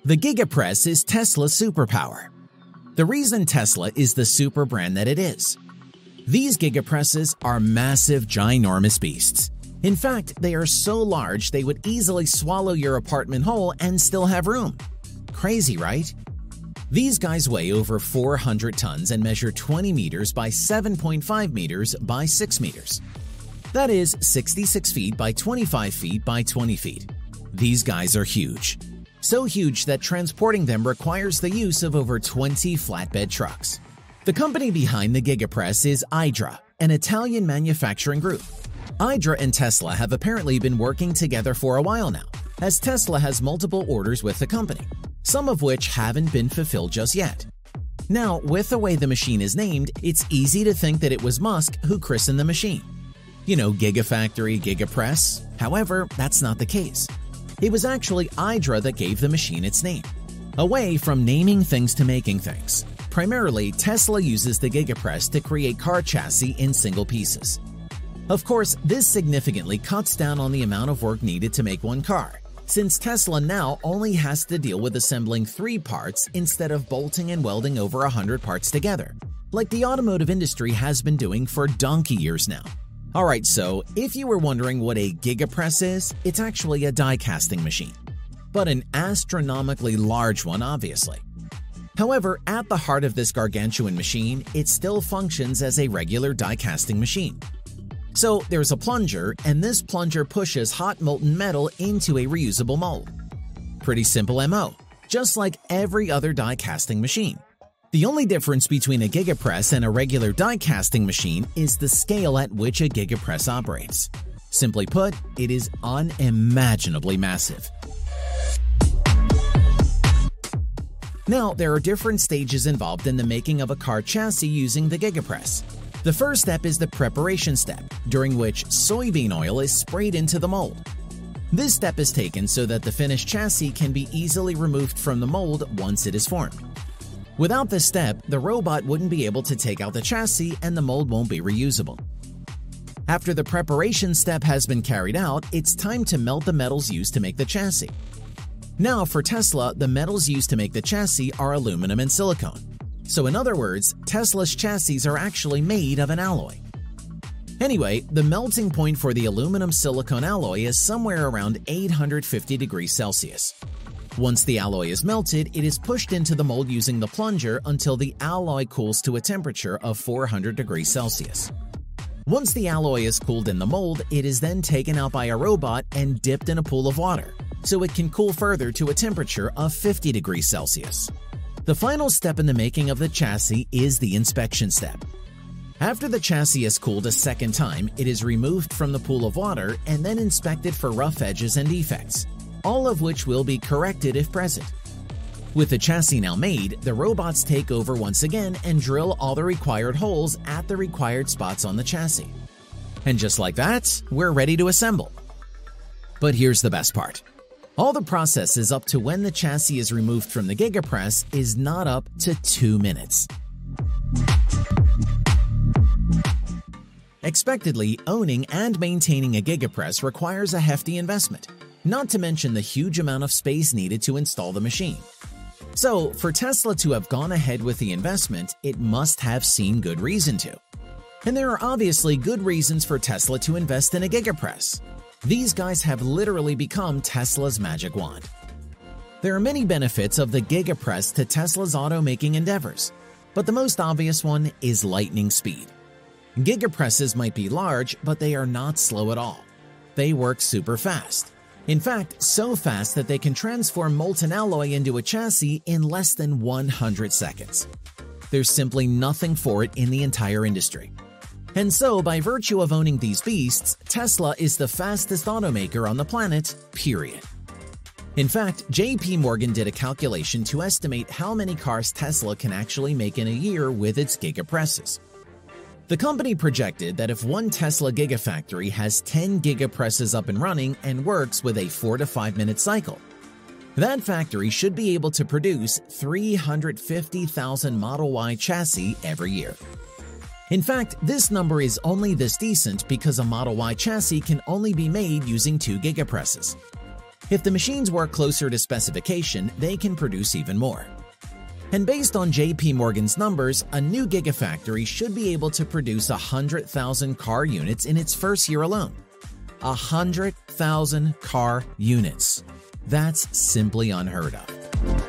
The GigaPress is Tesla's superpower. The reason Tesla is the super brand that it is. These GigaPresses are massive, ginormous beasts. In fact, they are so large they would easily swallow your apartment whole and still have room. Crazy, right? These guys weigh over 400 tons and measure 20 meters by 7.5 meters by 6 meters. That is 66 feet by 25 feet by 20 feet. These guys are huge. So huge that transporting them requires the use of over 20 flatbed trucks. The company behind the GigaPress is Idra, an Italian manufacturing group. Idra and Tesla have apparently been working together for a while now, as Tesla has multiple orders with the company, some of which haven't been fulfilled just yet. Now, with the way the machine is named, it's easy to think that it was Musk who christened the machine. You know, Gigafactory, GigaPress. However, that's not the case. It was actually Idra that gave the machine its name. Away from naming things to making things. Primarily, Tesla uses the GigaPress to create car chassis in single pieces. Of course, this significantly cuts down on the amount of work needed to make one car, since Tesla now only has to deal with assembling 3 parts instead of bolting and welding over 100 parts together, like the automotive industry has been doing for donkey years now. Alright, so if you were wondering what a GigaPress is, it's actually a die casting machine. But an astronomically large one, obviously. However, at the heart of this gargantuan machine, it still functions as a regular die casting machine. So there's a plunger, and this plunger pushes hot molten metal into a reusable mold. Pretty simple MO, just like every other die casting machine. The only difference between a GigaPress and a regular die casting machine is the scale at which a GigaPress operates. Simply put, it is unimaginably massive. Now, there are different stages involved in the making of a car chassis using the GigaPress. The first step is the preparation step, during which soybean oil is sprayed into the mold. This step is taken so that the finished chassis can be easily removed from the mold once it is formed. Without this step, the robot wouldn't be able to take out the chassis and the mold won't be reusable. After the preparation step has been carried out, it's time to melt the metals used to make the chassis. Now, for Tesla, the metals used to make the chassis are aluminum and silicone. So in other words, Tesla's chassis are actually made of an alloy. Anyway, the melting point for the aluminum-silicone alloy is somewhere around 850 degrees Celsius. Once the alloy is melted, it is pushed into the mold using the plunger until the alloy cools to a temperature of 400 degrees Celsius. Once the alloy is cooled in the mold, it is then taken out by a robot and dipped in a pool of water, so it can cool further to a temperature of 50 degrees Celsius. The final step in the making of the chassis is the inspection step. After the chassis is cooled a second time, it is removed from the pool of water and then inspected for rough edges and defects, all of which will be corrected if present. With the chassis now made, the robots take over once again and drill all the required holes at the required spots on the chassis. And just like that, we're ready to assemble. But here's the best part. All the processes up to when the chassis is removed from the GigaPress is not up to 2 minutes. Expectedly, owning and maintaining a GigaPress requires a hefty investment, not to mention the huge amount of space needed to install the machine. So, for Tesla to have gone ahead with the investment, it must have seen good reason to. And there are obviously good reasons for Tesla to invest in a GigaPress. These guys have literally become Tesla's magic wand. There are many benefits of the GigaPress to Tesla's automaking endeavors, but the most obvious one is lightning speed. GigaPresses might be large, but they are not slow at all. They work super fast. In fact, so fast that they can transform molten alloy into a chassis in less than 100 seconds. There's simply nothing for it in the entire industry. And so, by virtue of owning these beasts, Tesla is the fastest automaker on the planet, period. In fact, JP Morgan did a calculation to estimate how many cars Tesla can actually make in a year with its GigaPresses. The company projected that if one Tesla Gigafactory has 10 GigaPresses up and running and works with a 4 to 5 minute cycle, that factory should be able to produce 350,000 Model Y chassis every year. In fact, this number is only this decent because a Model Y chassis can only be made using 2 GigaPresses. If the machines work closer to specification, they can produce even more. And based on JP Morgan's numbers, a new Gigafactory should be able to produce 100,000 car units in its first year alone. 100,000 car units. That's simply unheard of.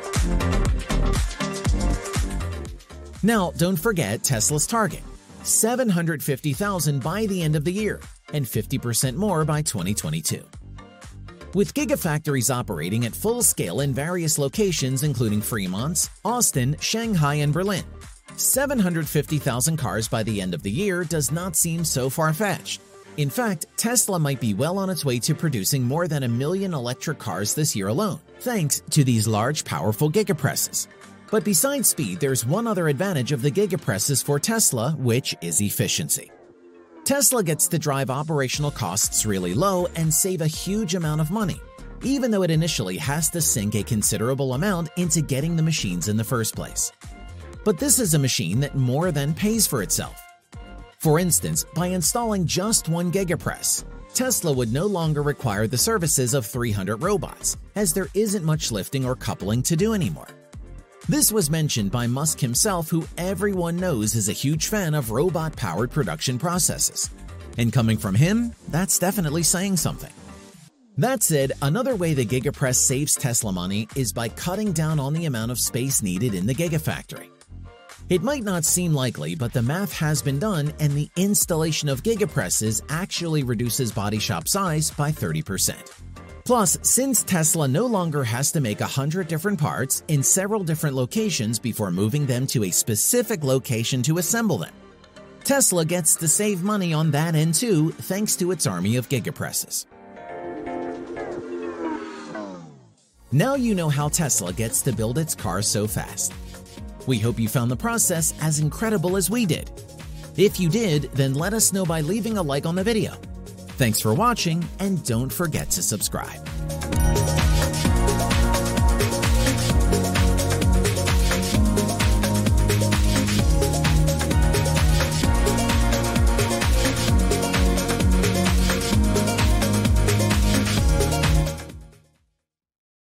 Now, don't forget Tesla's target: 750,000 by the end of the year and 50% more by 2022. With Gigafactories operating at full scale in various locations including Fremont, Austin, Shanghai, and Berlin, 750,000 cars by the end of the year does not seem so far-fetched. In fact, Tesla might be well on its way to producing more than 1 million electric cars this year alone, thanks to these large, powerful gigapresses. But besides speed, there's one other advantage of the gigapresses for Tesla, which is efficiency. Tesla gets to drive operational costs really low and save a huge amount of money, even though it initially has to sink a considerable amount into getting the machines in the first place. But this is a machine that more than pays for itself. For instance, by installing just one gigapress, Tesla would no longer require the services of 300 robots, as there isn't much lifting or coupling to do anymore. This was mentioned by Musk himself, who everyone knows is a huge fan of robot-powered production processes. And coming from him, that's definitely saying something. That said, another way the Gigapress saves Tesla money is by cutting down on the amount of space needed in the Gigafactory. It might not seem likely, but the math has been done, and the installation of gigapresses actually reduces body shop size by 30%. Plus, since Tesla no longer has to make 100 different parts in several different locations before moving them to a specific location to assemble them, Tesla gets to save money on that end too, thanks to its army of gigapresses. Now you know how Tesla gets to build its cars so fast. We hope you found the process as incredible as we did. If you did, then let us know by leaving a like on the video. Thanks for watching, and don't forget to subscribe.